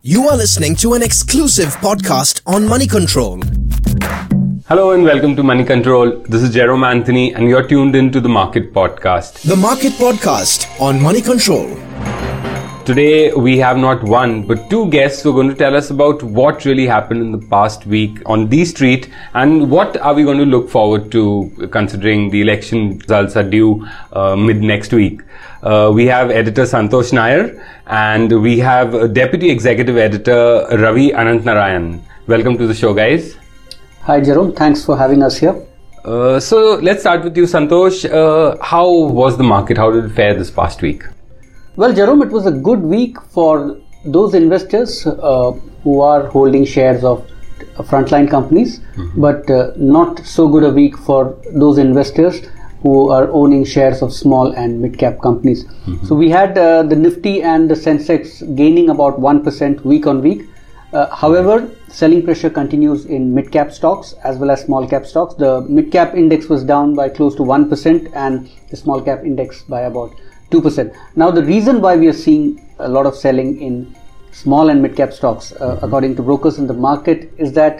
You are listening to an exclusive podcast on Money Control. Hello and welcome to Money Control. This is Jerome Anthony and you're tuned into the Market Podcast. The Market Podcast on Money Control. Today we have not one but two guests who are going to tell us about what really happened in the past week on the street and what are we going to look forward to considering the election results are due mid next week. We have editor Santosh Nair and we have Deputy Executive Editor Ravi Anantnarayan. Welcome to the show, guys. Hi Jerome, thanks for having us here. So let's start with you, Santosh. How was the market? How did it fare this past week? Well, Jerome, it was a good week for those investors who are holding shares of frontline companies, but not so good a week for those investors who are owning shares of small and mid-cap companies. So we had the Nifty and the Sensex gaining about 1% week on week. However, selling pressure continues in mid-cap stocks as well as small-cap stocks. The mid-cap index was down by close to 1% and the small-cap index by about 2%. Now, the reason why we are seeing a lot of selling in small and mid-cap stocks, according to brokers in the market, is that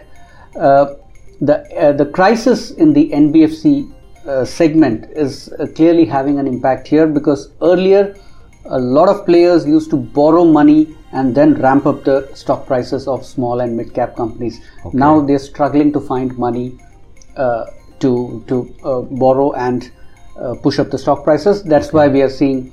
the crisis in the NBFC segment is clearly having an impact here, because earlier a lot of players used to borrow money and then ramp up the stock prices of small and mid-cap companies. Okay. Now they're struggling to find money to borrow and push up the stock prices. That's why we are seeing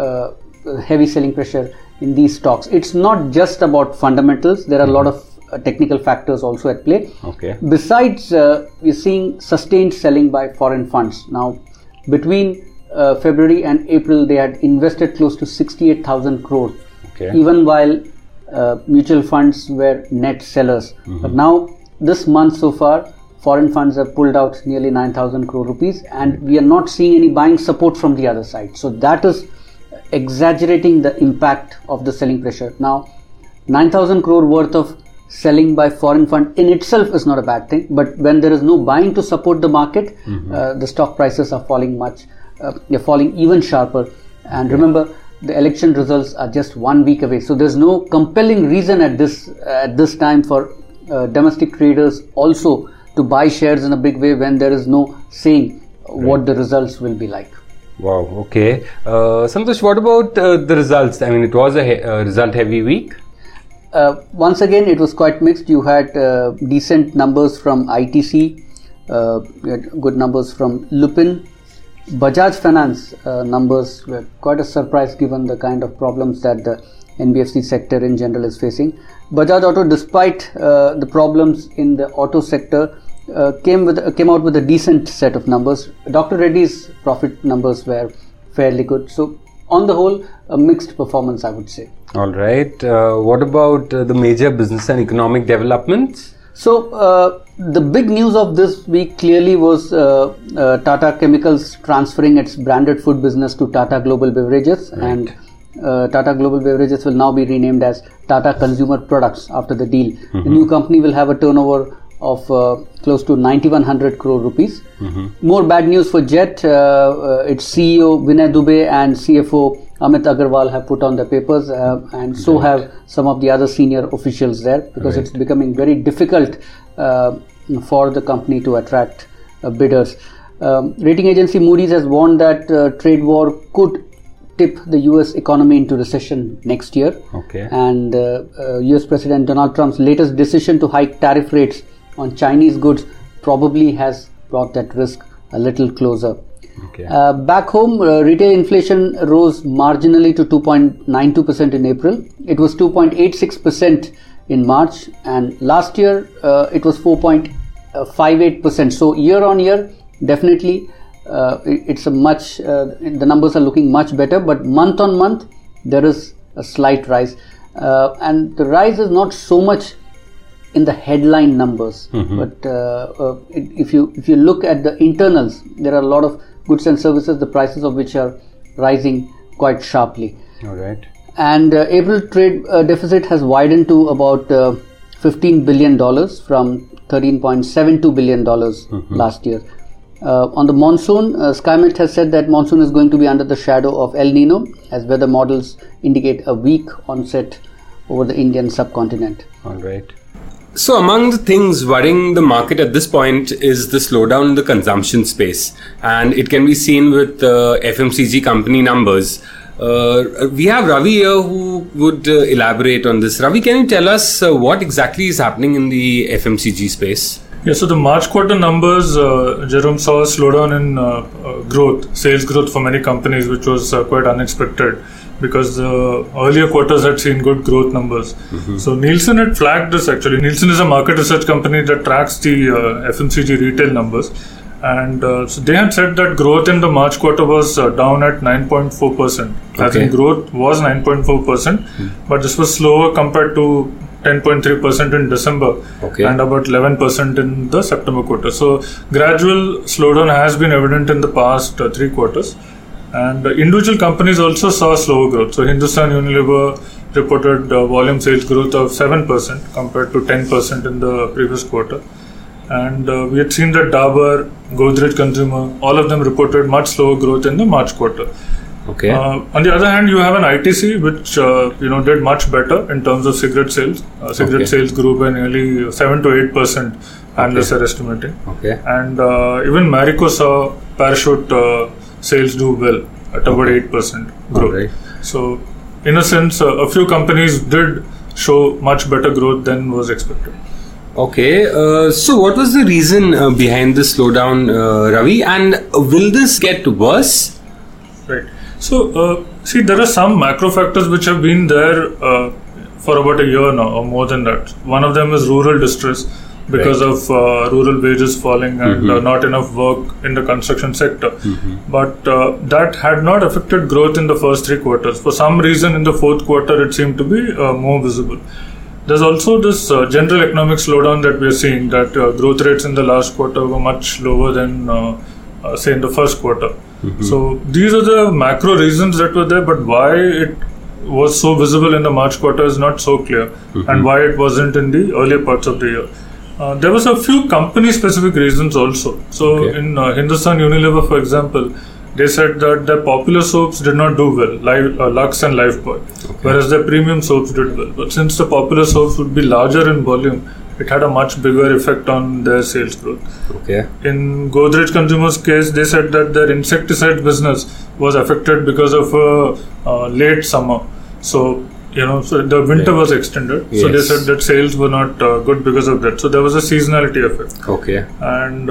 heavy selling pressure in these stocks. It's not just about fundamentals. There are a lot of technical factors also at play. Okay. Besides, we're seeing sustained selling by foreign funds. Now, between February and April, they had invested close to 68,000 crore, even while mutual funds were net sellers. But now, this month so far, foreign funds have pulled out nearly 9,000 crore rupees, and we are not seeing any buying support from the other side. So that is exaggerating the impact of the selling pressure. Now, 9,000 crore worth of selling by foreign fund in itself is not a bad thing, but when there is no buying to support the market, the stock prices are falling they're falling even sharper. And remember, the election results are just 1 week away, so there's no compelling reason at this time for domestic traders also to buy shares in a big way when there is no saying what the results will be like. Wow, okay. Santosh, what about the results? I mean, it was a result-heavy week. Once again, it was quite mixed. You had decent numbers from ITC, you had good numbers from Lupin. Bajaj Finance numbers were quite a surprise given the kind of problems that the NBFC sector in general is facing. Bajaj Auto, despite the problems in the auto sector, came out with a decent set of numbers. Dr. Reddy's profit numbers were fairly good. So on the whole, a mixed performance, I would say. All right. What about the major business and economic developments? So the big news of this week clearly was Tata Chemicals transferring its branded food business to Tata Global Beverages, and Tata Global Beverages will now be renamed as Tata Consumer Products after the deal. The new company will have a turnover of close to 9,100 crore rupees. More bad news for Jet. Its CEO Vinay Dubey and CFO Amit Agarwal have put on the papers, and so have some of the other senior officials there, because it's becoming very difficult for the company to attract bidders. Rating agency Moody's has warned that trade war could tip the US economy into recession next year. And US President Donald Trump's latest decision to hike tariff rates on Chinese goods probably has brought that risk a little closer. Back home, retail inflation rose marginally to 2.92% in April. It was 2.86% in March, and last year it was 4.58%. So year on year, definitely it's a much the numbers are looking much better, but month on month there is a slight rise, and the rise is not so much in the headline numbers, but if you look at the internals, there are a lot of goods and services, the prices of which are rising quite sharply. All right. And April trade deficit has widened to about $15 billion from $13.72 billion last year. On the monsoon, Skymet has said that monsoon is going to be under the shadow of El Nino, as weather models indicate a weak onset over the Indian subcontinent. All right. So among the things worrying the market at this point is the slowdown in the consumption space, and it can be seen with FMCG company numbers. We have Ravi here who would elaborate on this. Ravi, can you tell us what exactly is happening in the FMCG space? Yeah, so the March quarter numbers, Jerome, saw a slowdown in growth, sales growth for many companies, which was quite unexpected because the earlier quarters had seen good growth numbers. So Nielsen had flagged this actually. Nielsen is a market research company that tracks the FMCG retail numbers. And so they had said that growth in the March quarter was down at 9.4%. As in growth was 9.4%, but this was slower compared to 10.3% in December and about 11% in the September quarter. So gradual slowdown has been evident in the past 3 quarters. And individual companies also saw slower growth. So Hindustan Unilever reported volume sales growth of 7% compared to 10% in the previous quarter. And we had seen that Dabur, Godrej Consumer, all of them reported much slower growth in the March quarter. On the other hand, you have an ITC which did much better in terms of cigarette sales. Cigarette sales grew by nearly 7 to 8%, analysts are estimating. And even Marico saw Parachute sales do well at about 8% growth. So in a sense, a few companies did show much better growth than was expected. So what was the reason behind the slowdown, Ravi, and will this get worse? Right. So, see, there are some macro factors which have been there for about a year now, or more than that. One of them is rural distress because of rural wages falling and not enough work in the construction sector. But that had not affected growth in the first 3 quarters. For some reason, in the fourth quarter, it seemed to be more visible. There's also this general economic slowdown that we are seeing, that growth rates in the last quarter were much lower than, say, in the first quarter. So these are the macro reasons that were there, but why it was so visible in the March quarter is not so clear, and why it wasn't in the earlier parts of the year. There was a few company-specific reasons also. So in Hindustan Unilever, for example, they said that their popular soaps did not do well, Lux and Lifebuoy, whereas their premium soaps did well. But since the popular soaps would be larger in volume, it had a much bigger effect on their sales growth. In Godrej Consumer's case, they said that their insecticide business was affected because of a late summer. So, so the winter was extended. So they said that sales were not good because of that. So there was a seasonality effect. And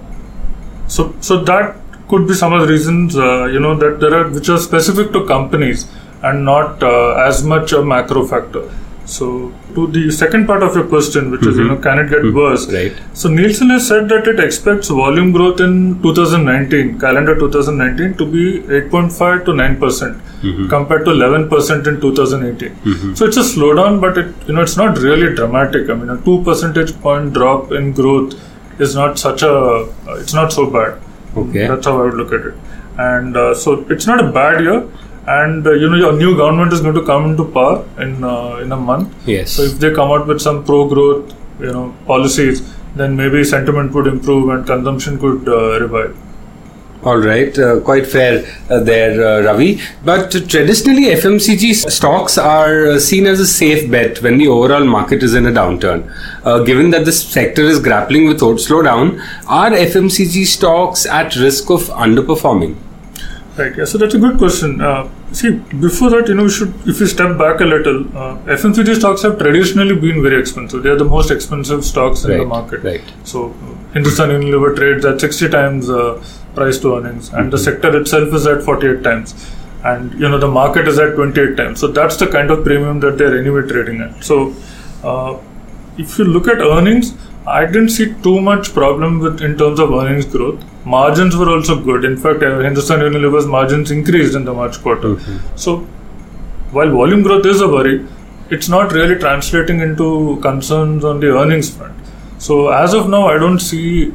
so that could be some of the reasons, that there are, which are specific to companies and not as much a macro factor. So to the second part of your question, which is, can it get worse? So Nielsen has said that it expects volume growth in 2019, calendar 2019, to be 8.5 to 9% compared to 11% in 2018. So it's a slowdown, but it's not really dramatic. I mean, a 2 percentage point drop in growth is not it's not so bad. That's how I would look at it. And so it's not a bad year. And your new government is going to come into power in a month. So if they come out with some pro-growth, policies, then maybe sentiment would improve and consumption could revive. All right, quite fair there, Ravi. But traditionally, FMCG stocks are seen as a safe bet when the overall market is in a downturn. Given that this sector is grappling with slowdown, are FMCG stocks at risk of underperforming? Right, yeah, so that's a good question. See, before that, if you step back a little, FMCG stocks have traditionally been very expensive. They are the most expensive stocks in the market. So, Hindustan Unilever trades at 60 times price to earnings, and the sector itself is at 48 times. And, the market is at 28 times. So, that's the kind of premium that they're anyway trading at. So, if you look at earnings, I didn't see too much problem in terms of earnings growth. Margins were also good. In fact, Hindustan Unilever's margins increased in the March quarter. So, while volume growth is a worry, it's not really translating into concerns on the earnings front. So, as of now, I don't see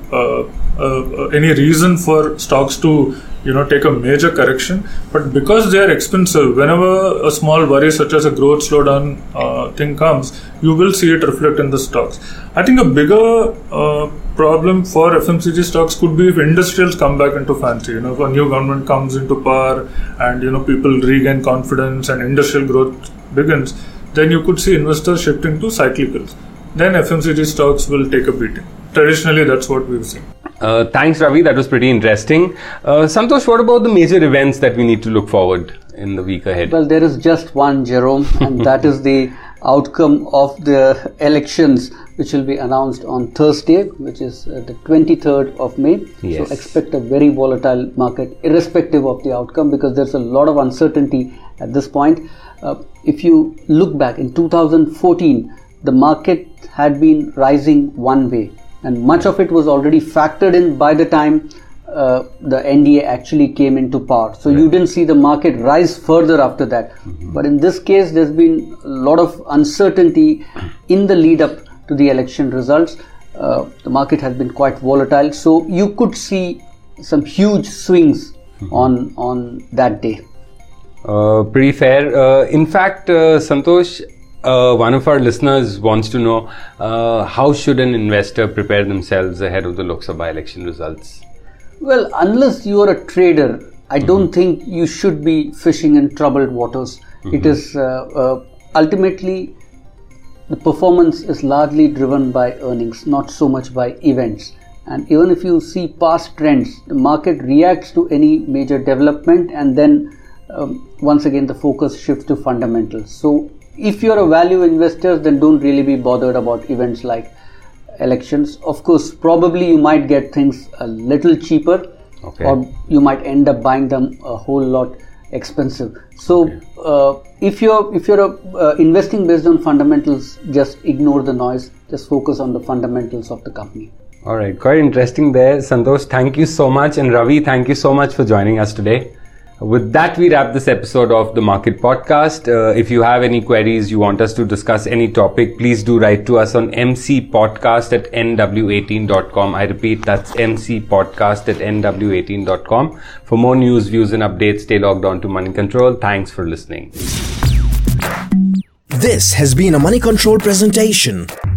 any reason for stocks to take a major correction. But because they are expensive, whenever a small worry such as a growth slowdown thing comes, you will see it reflect in the stocks. I think a bigger problem for FMCG stocks could be if industrials come back into fancy. If a new government comes into power and people regain confidence and industrial growth begins, then you could see investors shifting to cyclicals. Then FMCG stocks will take a beating. Traditionally, that's what we've seen. Thanks, Ravi. That was pretty interesting. Santosh, what about the major events that we need to look forward in the week ahead? Well, there is just one, Jerome, and that is the outcome of the elections, which will be announced on Thursday, which is the 23rd of May. Yes. So expect a very volatile market, irrespective of the outcome, because there's a lot of uncertainty at this point. If you look back in 2014, the market had been rising one way, and much of it was already factored in by the time the NDA actually came into power. So you didn't see the market rise further after that. But in this case, there's been a lot of uncertainty in the lead up to the election results. The market has been quite volatile. So you could see some huge swings on that day. Pretty fair. In fact, Santosh, one of our listeners wants to know how should an investor prepare themselves ahead of the Lok Sabha election results? Well, unless you are a trader, I don't think you should be fishing in troubled waters. It is ultimately, the performance is largely driven by earnings, not so much by events. And even if you see past trends, the market reacts to any major development, and then once again the focus shifts to fundamentals. So if you're a value investor, then don't really be bothered about events like elections. Of course, probably you might get things a little cheaper, or you might end up buying them a whole lot expensive. So if you're investing based on fundamentals, just ignore the noise, just focus on the fundamentals of the company. All right, quite interesting there. Santosh, thank you so much, and Ravi, thank you so much for joining us today. With that, we wrap this episode of the Market Podcast. If you have any queries, you want us to discuss any topic, please do write to us on mcpodcast@nw18.com. I repeat, that's mcpodcast@nw18.com. For more news, views and updates, stay logged on to Money Control. Thanks for listening. This has been a Money Control presentation.